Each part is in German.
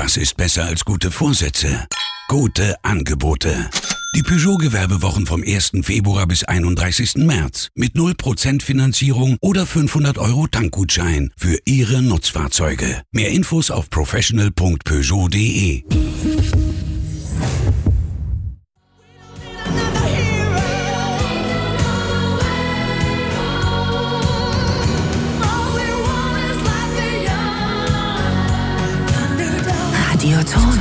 Was ist besser als gute Vorsätze? Gute Angebote. Die Peugeot-Gewerbewochen vom 1. Februar bis 31. März. Mit 0% Finanzierung oder 500 € Tankgutschein für Ihre Nutzfahrzeuge. Mehr Infos auf professional.peugeot.de. Radioton.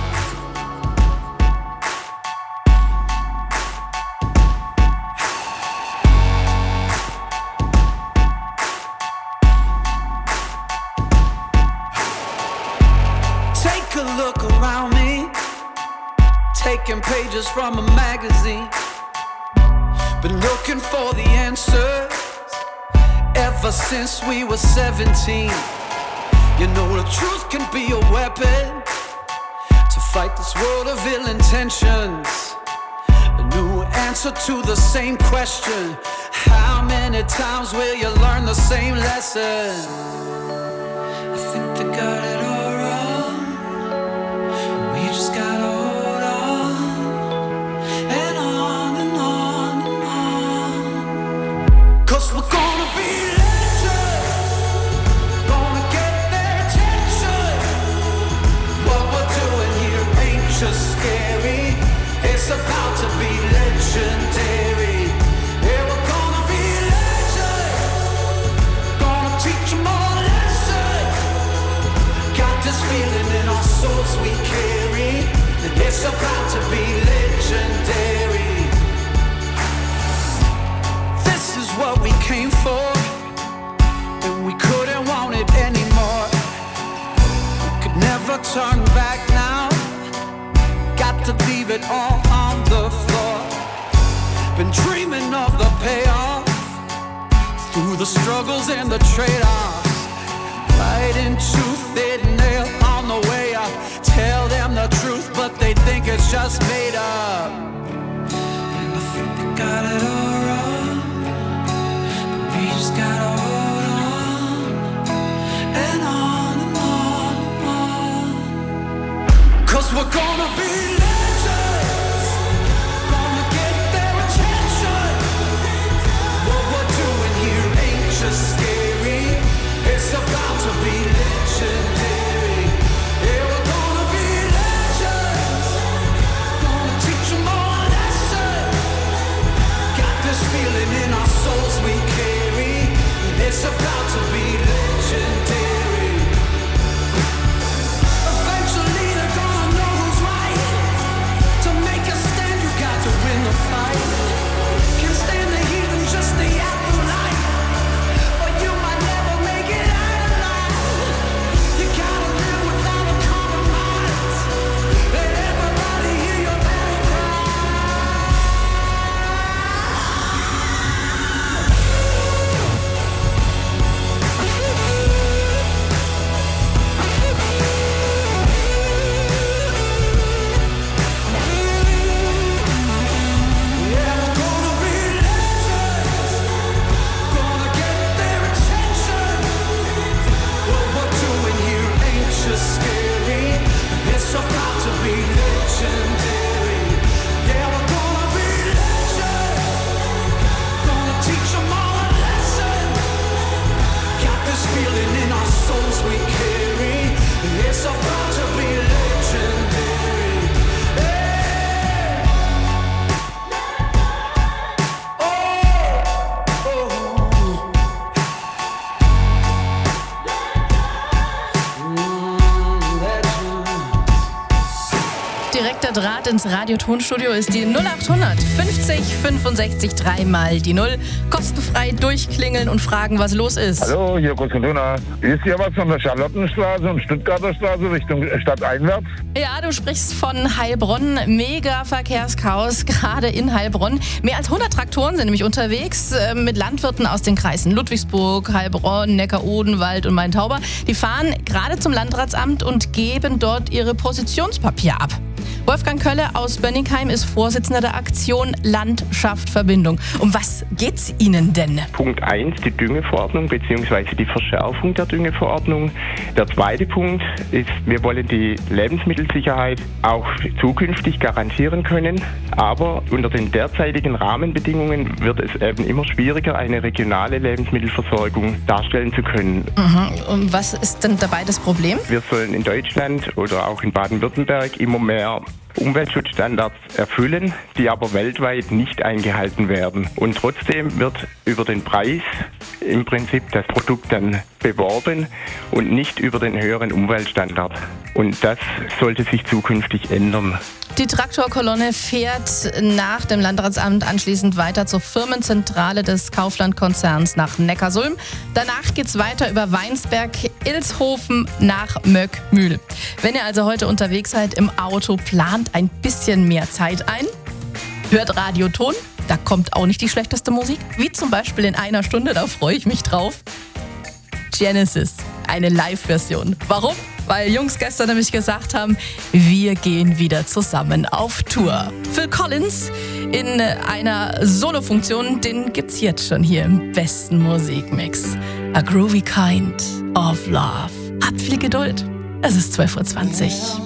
Take a look around me, taking pages from a magazine. Been looking for the answers ever since we were 17. You know the truth can be a weapon to fight this world of ill intentions. A new answer to the same question. How many times will you learn the same lesson? I think they got it all wrong. We just gotta hold on and on and on and on. 'Cause we're gonna be just scary, it's about to be legendary. Yeah, we're gonna be legends, gonna teach them all a lesson. Got this feeling in our souls we carry, and it's about to be legendary. This is what we came for, and we couldn't want it anymore. We could never turn back now. Got to leave it all on the floor. Been dreaming of the payoff through the struggles and the trade-offs. Right into thin air on the way up. Tell them the truth, but they think it's just made up. And I think they got it all wrong, but we just gotta hold on and on and on and on. 'Cause we're gonna be just scary, it's about to be legendary. Yeah, we're gonna be legends, gonna teach them all a lesson. Got this feeling in our souls we carry, it's about to be legendary. Eventually they're gonna know who's right. To make a stand you got to win the fight. Can't stand the heat and just the apple light. It's about to be legendary. Yeah, we're gonna be legends, gonna teach them all a lesson. Got this feeling in our souls we carry, it's about to be legendary. Hey. Direkter Draht ins Radiotonstudio ist die 0800 50 65 3 mal die 0. Kostenfrei durchklingeln und fragen, was los ist. Hallo, hier Kostentuna. Ist hier was von der Charlottenstraße und Stuttgarter Straße Richtung stadteinwärts? Ja, du sprichst von Heilbronn. Mega Verkehrschaos, gerade in Heilbronn. Mehr als 100 Traktoren sind nämlich unterwegs mit Landwirten aus den Kreisen Ludwigsburg, Heilbronn, Neckar-Odenwald und Main-Tauber. Die fahren gerade zum Landratsamt und geben dort ihre Positionspapier ab. Wolfgang Kölle aus Bönnigheim ist Vorsitzender der Aktion Landschaft-Verbindung. Um was geht's Ihnen denn? Punkt 1, die Düngeverordnung bzw. die Verschärfung der Düngeverordnung. Der zweite Punkt ist, wir wollen die Lebensmittelsicherheit auch zukünftig garantieren können. Aber unter den derzeitigen Rahmenbedingungen wird es eben immer schwieriger, eine regionale Lebensmittelversorgung darstellen zu können. Und was ist denn dabei das Problem? Wir sollen in Deutschland oder auch in Baden-Württemberg immer mehr Umweltschutzstandards erfüllen, die aber weltweit nicht eingehalten werden. Und trotzdem wird über den Preis im Prinzip das Produkt dann beworben und nicht über den höheren Umweltstandard. Und das sollte sich zukünftig ändern. Die Traktorkolonne fährt nach dem Landratsamt anschließend weiter zur Firmenzentrale des Kaufland-Konzerns nach Neckarsulm. Danach geht's weiter über Weinsberg, Ilshofen nach Möckmühl. Wenn ihr also heute unterwegs seid im Auto, plant ein bisschen mehr Zeit ein. Hört Radioton, da kommt auch nicht die schlechteste Musik, wie zum Beispiel in einer Stunde, da freue ich mich drauf. Genesis, eine Live-Version. Warum? Weil Jungs gestern nämlich gesagt haben, wir gehen wieder zusammen auf Tour. Phil Collins in einer Solo-Funktion, den gibt's jetzt schon hier im besten Musikmix. A Groovy Kind of Love. Habt viel Geduld. Es ist 12:20 Uhr.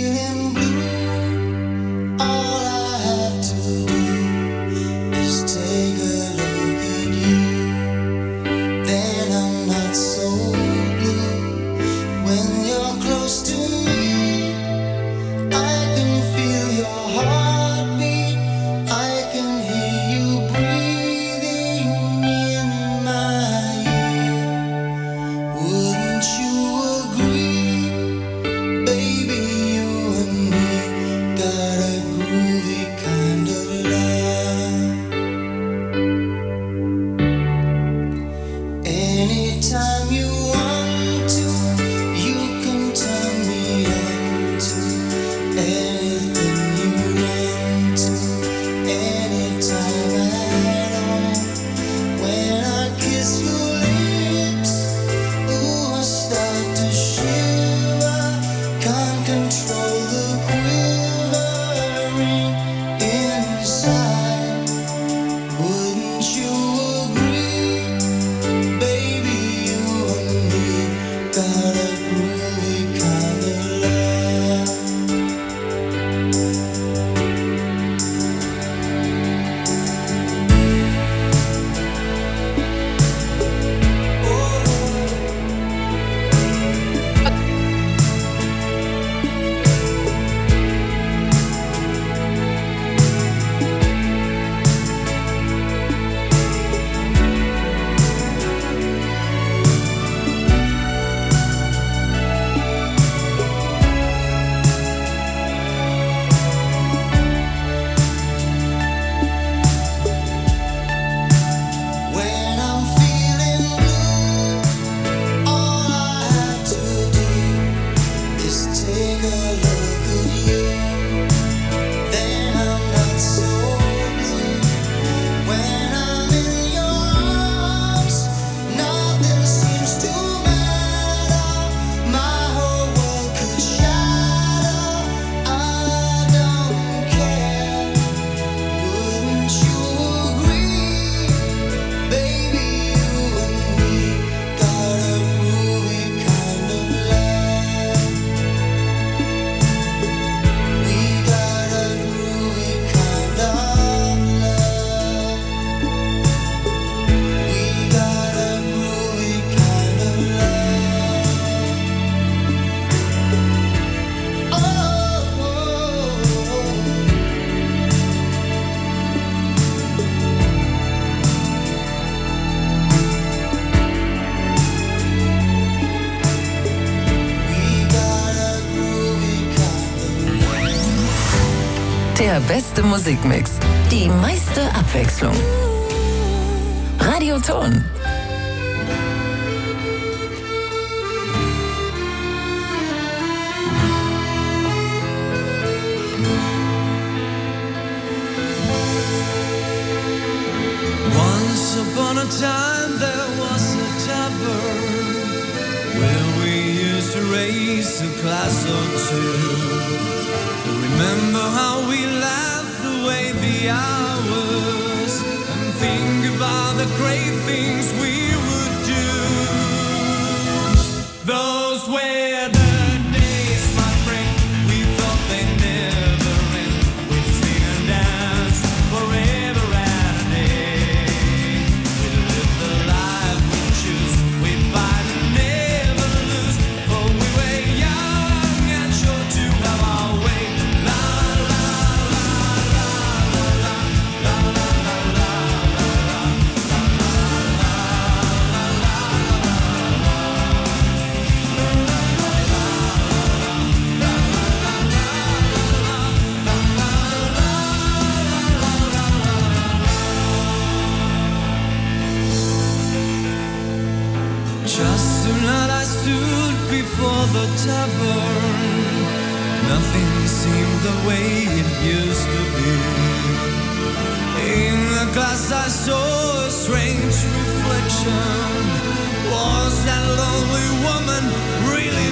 Der beste Musikmix. Die meiste Abwechslung. Radioton. Once upon a time there was a tavern where we used to raise raise a glass or two. Remember how we laughed away the hours and think about the great things we would do. Those were the days, my friend, we thought they'd never end. We'd sing and dance forever and a day. We'd live the life we choose, we'd fight and never lose. For we were young and sure to have our way. La la la la la la la la la la Just tonight I stood before the tavern. Nothing seemed the way it used to be. In the glass I saw a strange reflection. Was that lonely woman really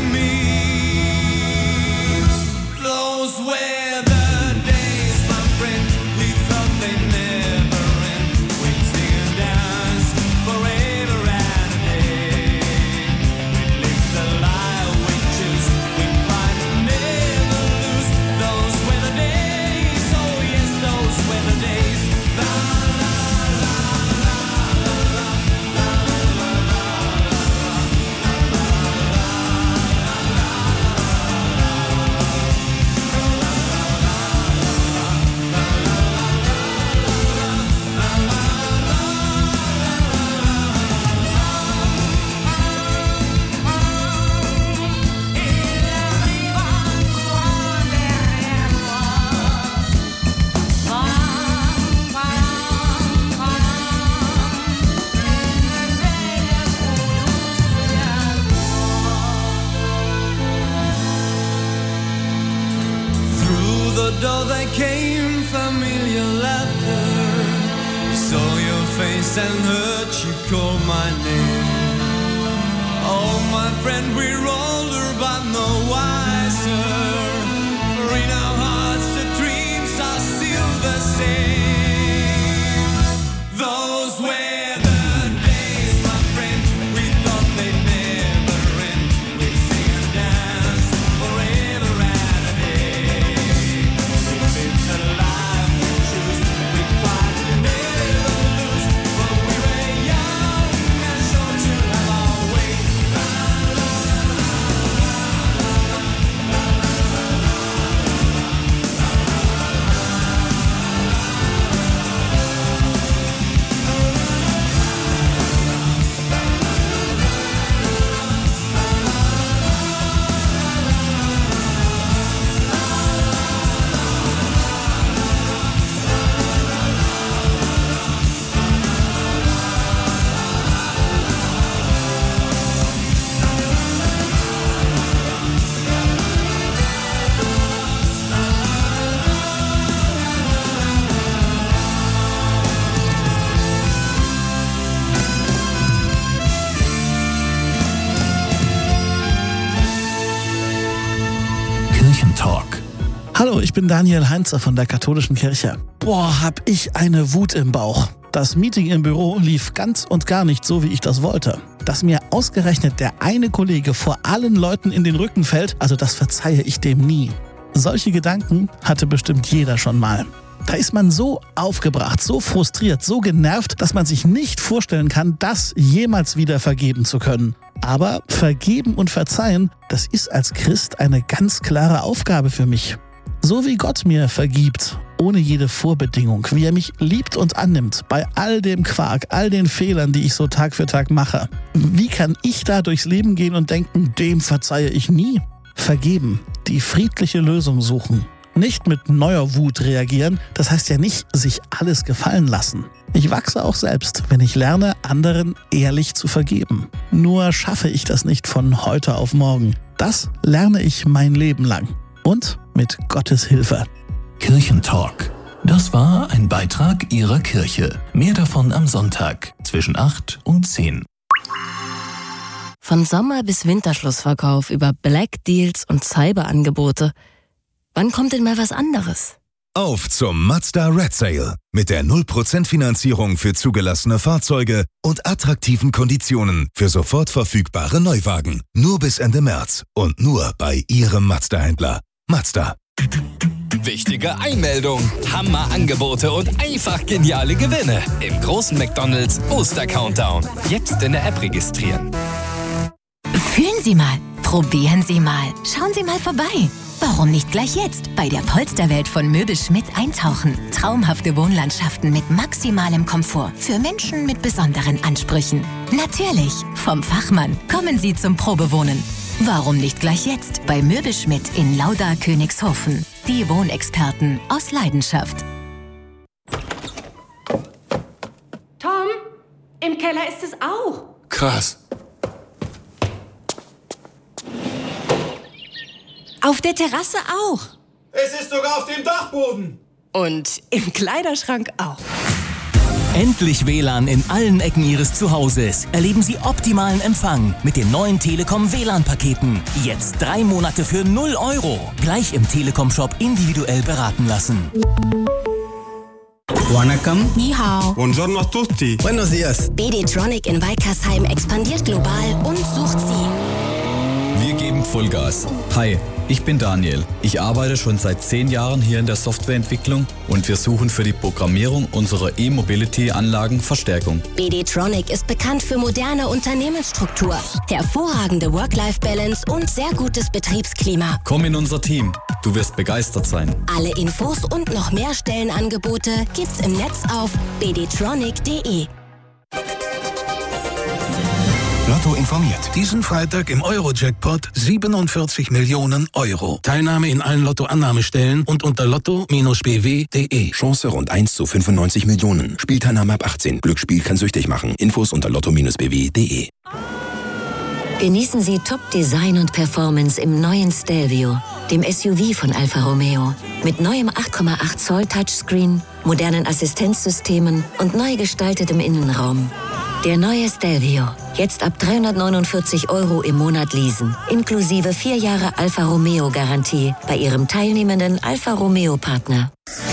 me? Those were the days, my friend, we thought they'd never end. We'd sing and dance forever and a day. We'd live the life we choose, we'd fight and never lose. Those were the days, oh yes, those were the days. La la la la la la la la la Through the door there came familiar laughter. I saw your face and heard you call my name. Oh, my friend, we're older but no wiser. For in our hearts the dreams are still the same. Those were the days, my friend, we thought they'd never end. We'd sing and dance forever and a day. We'd live the life we choose, we'd fight and never lose. But we were young and sure to have our way. La la la la la Kirchentalk. Hallo, ich bin Daniel Heinzer von der Katholischen Kirche. Boah, hab ich eine Wut im Bauch. Das Meeting im Büro lief ganz und gar nicht so, wie ich das wollte. Dass mir ausgerechnet der eine Kollege vor allen Leuten in den Rücken fällt, also das verzeihe ich dem nie. Solche Gedanken hatte bestimmt jeder schon mal. Da ist man so aufgebracht, so frustriert, so genervt, dass man sich nicht vorstellen kann, das jemals wieder vergeben zu können. Aber vergeben und verzeihen, das ist als Christ eine ganz klare Aufgabe für mich. So wie Gott mir vergibt, ohne jede Vorbedingung, wie er mich liebt und annimmt, bei all dem Quark, all den Fehlern, die ich so Tag für Tag mache. Wie kann ich da durchs Leben gehen und denken, dem verzeihe ich nie? Vergeben, die friedliche Lösung suchen. Nicht mit neuer Wut reagieren, das heißt ja nicht, sich alles gefallen lassen. Ich wachse auch selbst, wenn ich lerne, anderen ehrlich zu vergeben. Nur schaffe ich das nicht von heute auf morgen. Das lerne ich mein Leben lang. Und mit Gottes Hilfe. Kirchentalk. Das war ein Beitrag Ihrer Kirche. Mehr davon am Sonntag zwischen 8 und 10. Von Sommer- bis Winterschlussverkauf über Black Deals und Cyberangebote. Wann kommt denn mal was anderes? Auf zum Mazda Red Sale mit der 0% Finanzierung für zugelassene Fahrzeuge und attraktiven Konditionen für sofort verfügbare Neuwagen. Nur bis Ende März und nur bei Ihrem Mazda-Händler. Mazda. Wichtige Einmeldung, Hammerangebote und einfach geniale Gewinne im großen McDonald's Oster-Countdown. Jetzt in der App registrieren. Fühlen Sie mal, probieren Sie mal, schauen Sie mal vorbei. Warum nicht gleich jetzt bei der Polsterwelt von Möbel Schmidt eintauchen? Traumhafte Wohnlandschaften mit maximalem Komfort für Menschen mit besonderen Ansprüchen. Natürlich, vom Fachmann kommen Sie zum Probewohnen. Warum nicht gleich jetzt bei Möbel Schmidt in Lauda-Königshofen? Die Wohnexperten aus Leidenschaft. Tom, im Keller ist es auch. Krass. Auf der Terrasse auch. Es ist sogar auf dem Dachboden. Und im Kleiderschrank auch. Endlich WLAN in allen Ecken Ihres Zuhauses. Erleben Sie optimalen Empfang mit den neuen Telekom WLAN-Paketen. Jetzt 3 Monate für 0 €. Gleich im Telekom-Shop individuell beraten lassen. Vanakkam. Ni hao. Buongiorno a tutti. Buenos dias. BD-Tronic in Weikersheim expandiert global und sucht Sie. Wir geben Vollgas. Hi, ich bin Daniel. Ich arbeite schon seit 10 Jahren hier in der Softwareentwicklung und wir suchen für die Programmierung unserer E-Mobility-Anlagen Verstärkung. BD-Tronic ist bekannt für moderne Unternehmensstruktur, hervorragende Work-Life-Balance und sehr gutes Betriebsklima. Komm in unser Team. Du wirst begeistert sein. Alle Infos und noch mehr Stellenangebote gibt's im Netz auf bdtronic.de. Lotto informiert. Diesen Freitag im Euro-Jackpot 47 Millionen €. Teilnahme in allen Lotto-Annahmestellen und unter lotto-bw.de. Chance rund 1 zu 95 Millionen. Spielteilnahme ab 18. Glücksspiel kann süchtig machen. Infos unter lotto-bw.de. Genießen Sie Top-Design und Performance im neuen Stelvio, dem SUV von Alfa Romeo. Mit neuem 8,8 Zoll Touchscreen, modernen Assistenzsystemen und neu gestaltetem Innenraum. Der neue Stelvio. Jetzt ab 349 € im Monat leasen. Inklusive 4 Jahre Alfa Romeo Garantie bei Ihrem teilnehmenden Alfa Romeo Partner.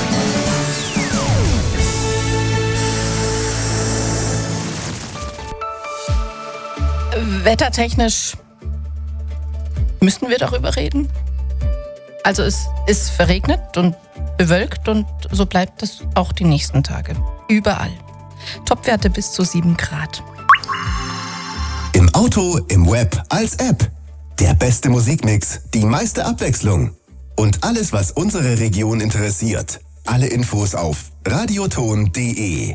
Wettertechnisch müssten wir darüber reden. Also es ist verregnet und bewölkt und so bleibt es auch die nächsten Tage. Überall. Topwerte bis zu 7 Grad. Im Auto, im Web, als App. Der beste Musikmix, die meiste Abwechslung. Und alles, was unsere Region interessiert. Alle Infos auf radioton.de.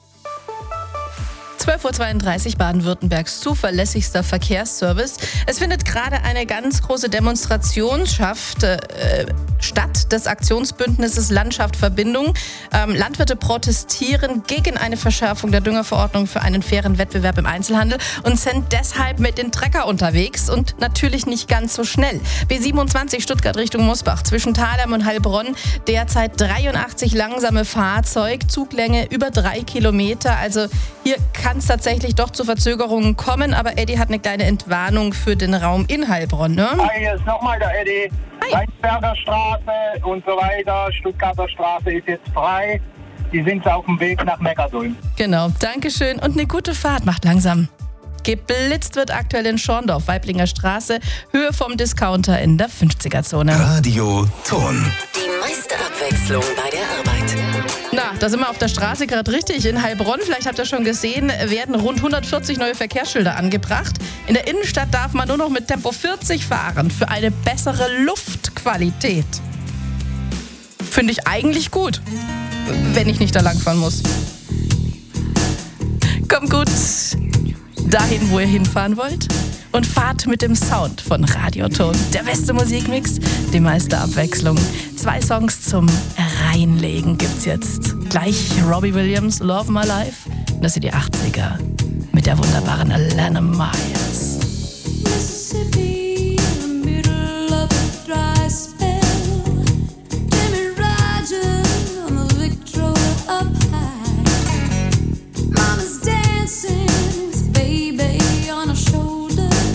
12:32 Uhr Baden-Württembergs zuverlässigster Verkehrsservice. Es findet gerade eine ganz große Demonstration statt des Aktionsbündnisses Landschaft Verbindung. Landwirte protestieren gegen eine Verschärfung der Düngerverordnung für einen fairen Wettbewerb im Einzelhandel und sind deshalb mit den Trecker unterwegs und natürlich nicht ganz so schnell. B27 Stuttgart Richtung Mosbach zwischen Thalheim und Heilbronn derzeit 83 langsame Fahrzeug, Zuglänge über 3 Kilometer. Also hier kann es tatsächlich doch zu Verzögerungen kommen, aber Eddie hat eine kleine Entwarnung für den Raum in Heilbronn, ne? Hi, hier ist nochmal der Eddie. Rheinsberger Straße und so weiter, Stuttgarter Straße ist jetzt frei. Die sind auf dem Weg nach Neckarsulm. Genau, Dankeschön und eine gute Fahrt, macht langsam. Geblitzt wird aktuell in Schorndorf, Weiblinger Straße, Höhe vom Discounter in der 50er-Zone. Radio Ton. Die meiste Abwechslung bei der Arbeit. Na, da sind wir auf der Straße gerade richtig. In Heilbronn, vielleicht habt ihr schon gesehen, werden rund 140 neue Verkehrsschilder angebracht. In der Innenstadt darf man nur noch mit Tempo 40 fahren für eine bessere Luftqualität. Finde ich eigentlich gut, wenn ich nicht da langfahren muss. Kommt gut dahin, wo ihr hinfahren wollt und fahrt mit dem Sound von Radioton. Der beste Musikmix, die meiste Abwechslung. 2 Songs zum Reinlegen gibt's jetzt. Gleich Robbie Williams, Love My Life. Und das sind die 80er mit der wunderbaren Alana Myers. Mama's dancing, baby on her shoulder.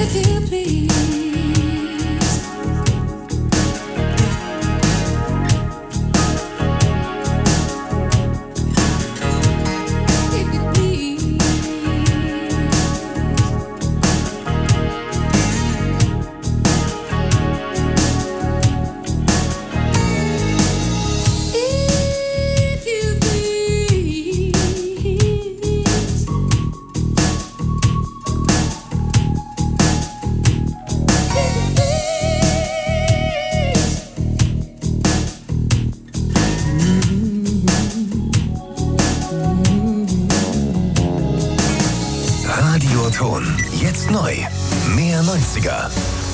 Radioton. Jetzt neu. Mehr 90er.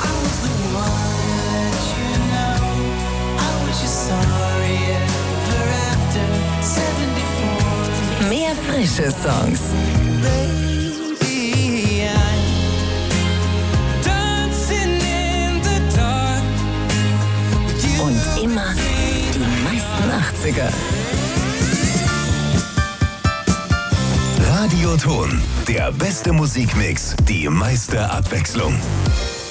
Mehr frische Songs. Und immer die meisten 80er. Radioton. Der beste Musikmix. Die meiste Abwechslung.